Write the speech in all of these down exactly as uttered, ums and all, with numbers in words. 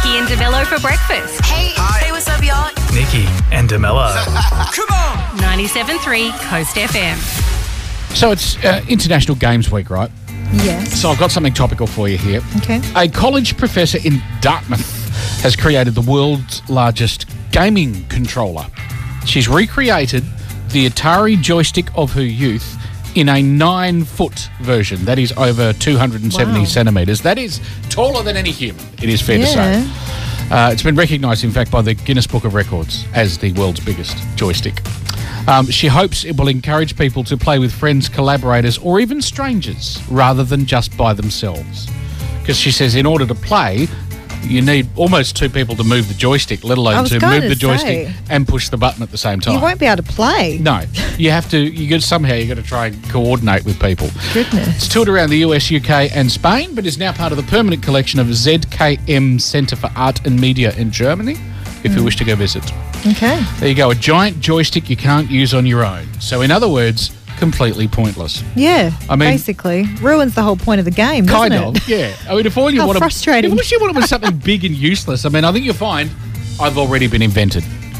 Nikki and DeMello for breakfast. Hey, hey, what's up, y'all? Nikki and DeMello. Come on! ninety-seven point three Coast F M. So it's uh, International Games Week, right? Yes. So I've got something topical for you here. Okay. A college professor in Dartmouth has created the world's largest gaming controller. She's recreated the Atari joystick of her youth in a nine-foot version. That is over two hundred seventy Wow. centimetres. That is taller than any human, it is fair to Yeah. say. Uh, it's been recognised, in fact, by the Guinness Book of Records as the world's biggest joystick. Um, she hopes it will encourage people to play with friends, collaborators, or even strangers, rather than just by themselves. Because she says in order to play, you need almost two people to move the joystick, let I alone was to going move to the joystick say. and push the button at the same time. You won't be able to play. No, you have to. You got somehow you got to try and coordinate with people. Goodness. It's toured around the U S, U K, and Spain, but is now part of the permanent collection of Z K M Centre for Art and Media in Germany. If you wish to go visit, Okay. there you go. A giant joystick you can't use on your own. So, in other words, completely pointless. Yeah. I mean- basically ruins the whole point of the game, doesn't Kind it? of, yeah. I mean, if all you How want frustrating. to, if you want it was something big and useless, I mean, I think you'll find I've already been invented.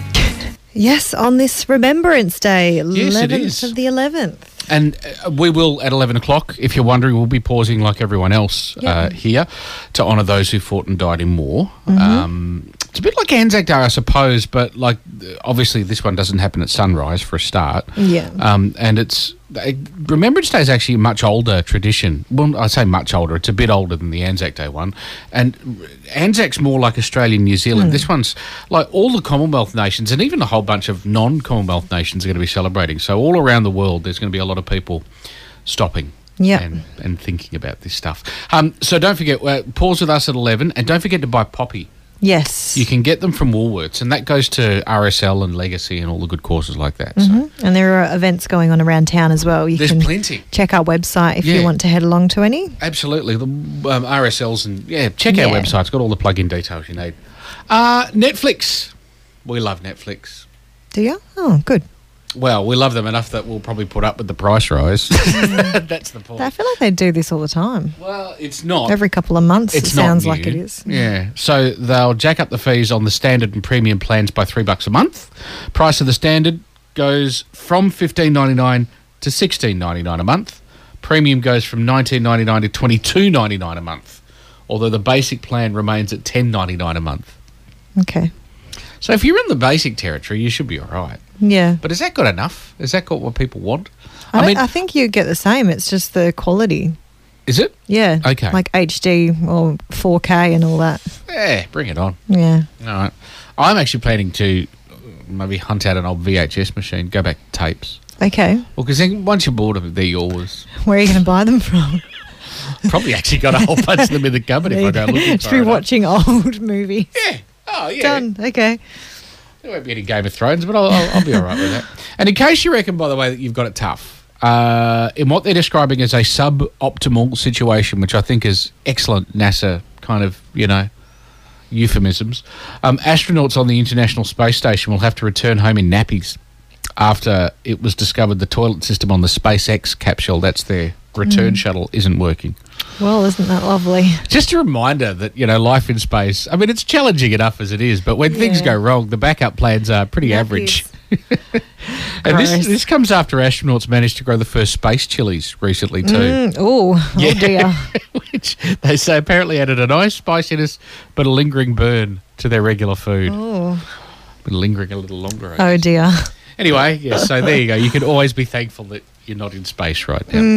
Yes, on this Remembrance Day, Yes, it eleventh is. of the eleventh. And uh, we will, at eleven o'clock, if you're wondering, we'll be pausing like everyone else Yeah. uh, here to honour those who fought and died in war. Mm-hmm. Um, it's a bit like Anzac Day, I suppose, but like obviously this one doesn't happen at sunrise for a start. Yeah. Um, and it's uh, Remembrance Day is actually a much older tradition. Well, I say much older. It's a bit older than the Anzac Day one. And Anzac's more like Australia and New Zealand. Mm. This one's like all the Commonwealth nations and even a whole bunch of non-Commonwealth nations are going to be celebrating. So all around the world, there's going to be a lot of people stopping. Yeah. And, and thinking about this stuff. Um, so don't forget, uh, pause with us at eleven, and don't forget to buy Poppy. Yes. You can get them from Woolworths, and that goes to R S L and Legacy and all the good causes like that. So Mhm. And there are events going on around town as well. You there's can plenty. check our website if Yeah. you want to head along to any. Absolutely. The um, R S Ls and, yeah, check our Yeah. website. It's got all the plug-in details you need. Uh, Netflix. We love Netflix. Do you? Oh, good. Well, we love them enough that we'll probably put up with the price rise. That's the point. I feel like they do this all the time. Well, it's not. Every couple of months, It's it not sounds new. like it is. Yeah. So they'll jack up the fees on the standard and premium plans by three bucks a month. Price of the standard goes from fifteen ninety nine to sixteen ninety nine a month. Premium goes from nineteen ninety nine to twenty two ninety nine a month. Although the basic plan remains at ten ninety nine a month. Okay. So if you're in the basic territory, you should be all right. Yeah. But is that good enough? Is that got what people want? I, I don't- mean, I think you get the same. It's just the quality. is it? Yeah. Okay. Like H D or four K and all that. Yeah, bring it on. Yeah. All right. I'm actually planning to maybe hunt out an old V H S machine, go back to tapes. Okay. Well, because then once you're bored of it, they're yours. Where are you going to buy them from? Probably actually got a whole bunch of them in the cupboard if I go looking Should for be it. watching old movies. Yeah. Oh, yeah. Done. Okay. There won't be any Game of Thrones, but I'll, I'll, I'll be all right with that. And in case you reckon, by the way, that you've got it tough, uh, in what they're describing as a suboptimal situation, which I think is excellent NASA kind of, you know, euphemisms, um, astronauts on the International Space Station will have to return home in nappies after it was discovered the toilet system on the SpaceX capsule, that's their return shuttle, isn't working. Well, isn't that lovely? Just a reminder that, you know, life in space, I mean, it's challenging enough as it is, but when things Yeah. go wrong, the backup plans are pretty average. Nappies. And this, Gross. this comes after astronauts managed to grow the first space chilies recently too. Mm, oh, Yeah. oh dear. Which they say apparently added a nice spiciness but a lingering burn to their regular food. Oh, But lingering a little longer. I oh guess. dear. Anyway, yeah, so there you go. You can always be thankful that you're not in space right now.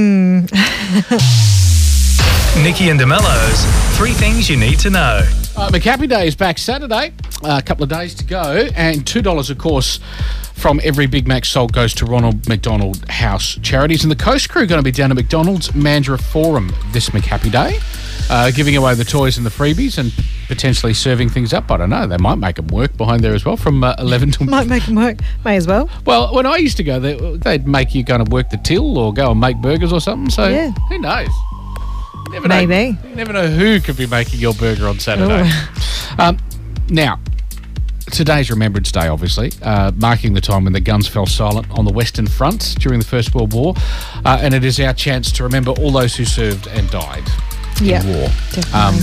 Nikki and DeMello's Three Things You Need to Know. Uh, McHappy Day is back Saturday. Uh, a couple of days to go. And two dollars, of course, from every Big Mac sold goes to Ronald McDonald House Charities. And the Coast Crew are going to be down at McDonald's Mandurah Forum this McHappy Day, uh, giving away the toys and the freebies and potentially serving things up. I don't know. They might make them work behind there as well from uh, eleven to... Might make them work. May as well. Well, when I used to go there, they'd make you kind of work the till or go and make burgers or something. So Yeah. who knows? You never know. Maybe. You never know who could be making your burger on Saturday. Um, now, today's Remembrance Day, obviously, uh, marking the time when the guns fell silent on the Western Front during the First World War. Uh, and it is our chance to remember all those who served and died Yeah, in war. definitely. Um,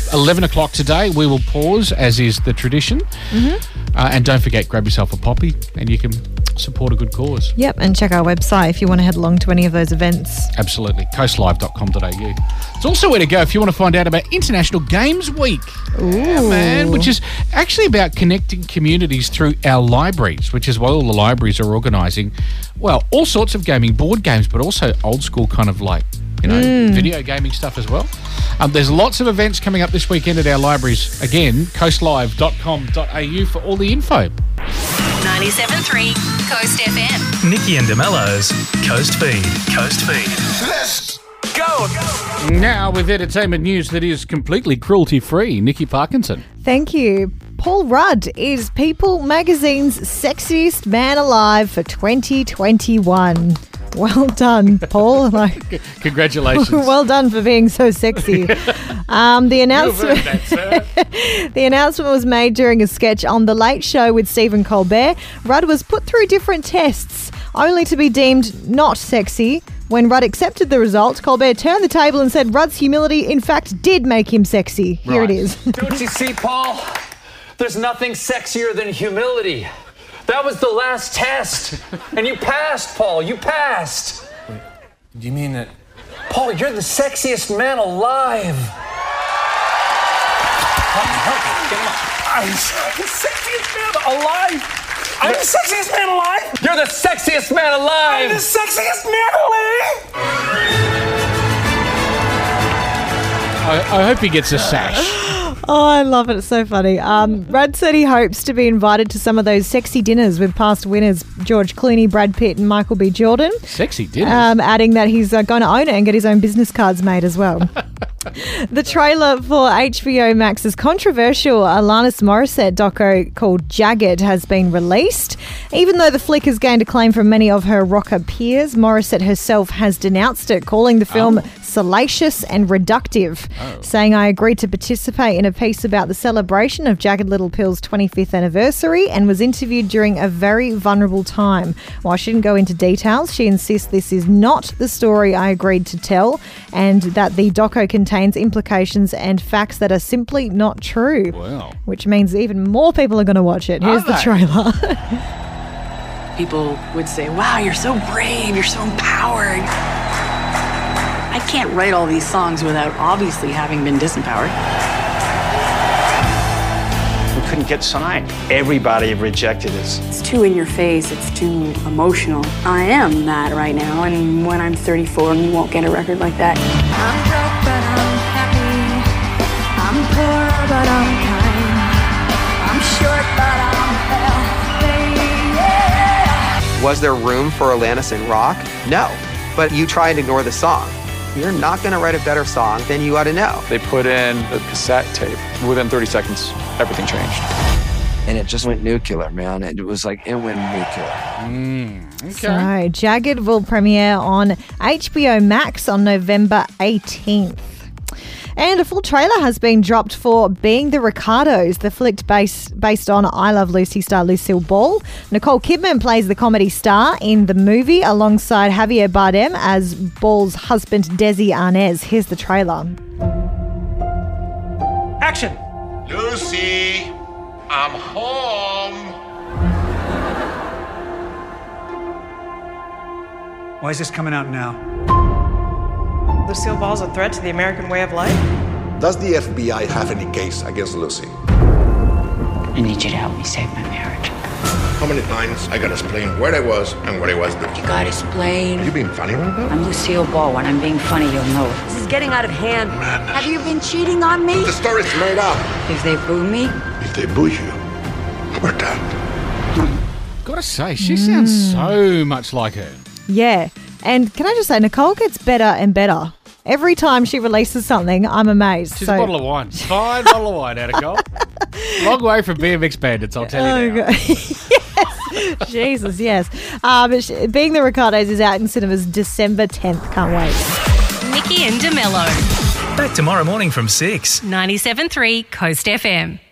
eleven o'clock today, we will pause, as is the tradition. Mm-hmm. Uh, and don't forget, grab yourself a poppy and you can support a good cause. Yep, and check our website if you want to head along to any of those events. Absolutely. coast live dot com dot a u. It's also where to go if you want to find out about International Games Week. Ooh. Yeah, man, which is actually about connecting communities through our libraries, which is why all the libraries are organising, well, all sorts of gaming, board games, but also old school kind of like, you know, mm. video gaming stuff as well. Um, there's lots of events coming up this weekend at our libraries. Again, coast live dot com dot a u for all the info. ninety-seven point three Coast F M. Nikki and DeMello's Coast Feed. Coast Feed. Let's go. Now with entertainment news that is completely cruelty-free, Nikki Parkinson. Thank you. Paul Rudd is People Magazine's sexiest man alive for twenty twenty-one. Well done, Paul. Like, congratulations. Well done for being so sexy. Um, the announcement that, sir. The announcement was made during a sketch on The Late Show with Stephen Colbert. Rudd was put through different tests, only to be deemed not sexy. When Rudd accepted the result, Colbert turned the table and said Rudd's humility, in fact, did make him sexy. Here Right. it is. Don't you see, Paul? There's nothing sexier than humility. That was the last test. And you passed, Paul. You passed. Wait, do you mean that? Paul, you're the sexiest man alive. I'm the sexiest man alive. I'm the sexiest man alive. You're the sexiest man I'm alive. the sexiest man alive. I, I hope he gets a sash. Oh, I love it. It's so funny. Um, Rudd said he hopes to be invited to some of those sexy dinners with past winners George Clooney, Brad Pitt and Michael B. Jordan. Sexy dinners. Um, adding that he's uh, going to own it and get his own business cards made as well. The trailer for H B O Max's controversial Alanis Morissette doco called Jagged has been released. Even though the flick has gained acclaim from many of her rocker peers, Morissette herself has denounced it, calling the film Oh. salacious and reductive, Oh. saying, "I agreed to participate in a piece about the celebration of Jagged Little Pill's twenty-fifth anniversary and was interviewed during a very vulnerable time. While she didn't go into details, she insists this is not the story I agreed to tell and that the doco contains implications and facts that are simply not true." Wow. Which means even more people are going to watch it. Here's Are the they? trailer. People would say, wow, you're so brave, you're so empowered. I can't write all these songs without obviously having been disempowered. We couldn't get signed. Everybody rejected us. It's too in your face, it's too emotional. I am that right now, and when I'm thirty-four, you won't get a record like that. I'm broke, but I'm happy. I'm poor, but I'm kind. I'm short, but I'm healthy. Yeah. Was there room for Alanis in rock? No. But you try and ignore the song. You're not going to write a better song than you ought to know. They put in a cassette tape. Within thirty seconds, everything changed. And it just went nuclear, man. It was like, it went nuclear. So, Jagged will premiere on H B O Max on November eighteenth. And a full trailer has been dropped for Being the Ricardos, the flick based, based on I Love Lucy star Lucille Ball. Nicole Kidman plays the comedy star in the movie alongside Javier Bardem as Ball's husband Desi Arnaz. Here's the trailer. Action! Lucy, I'm home. Why is this coming out now? Lucille Ball's a threat to the American way of life? Does the F B I have any case against Lucy? I need you to help me save my marriage. How many times I gotta explain where I was and what I was doing? You gotta explain. Are you being funny right now? I'm Lucille Ball. When I'm being funny, you'll know it. This is getting out of hand. Madness. Have you been cheating on me? The story's made up. If they boo me, If they boo you, we're done. Gotta say, she sounds so much like her. Yeah. And can I just say, Nicole gets better and better. Every time she releases something, I'm amazed. She's So- a bottle of wine. Fine bottle of wine, Nicole. Long way from B M X Bandits, I'll tell you Oh, now. God. Yes. Jesus, yes. Uh, but she, Being the Ricardos is out in cinemas December tenth. Can't wait. Nikki and DeMello. Back tomorrow morning from six. ninety-seven point three Coast F M.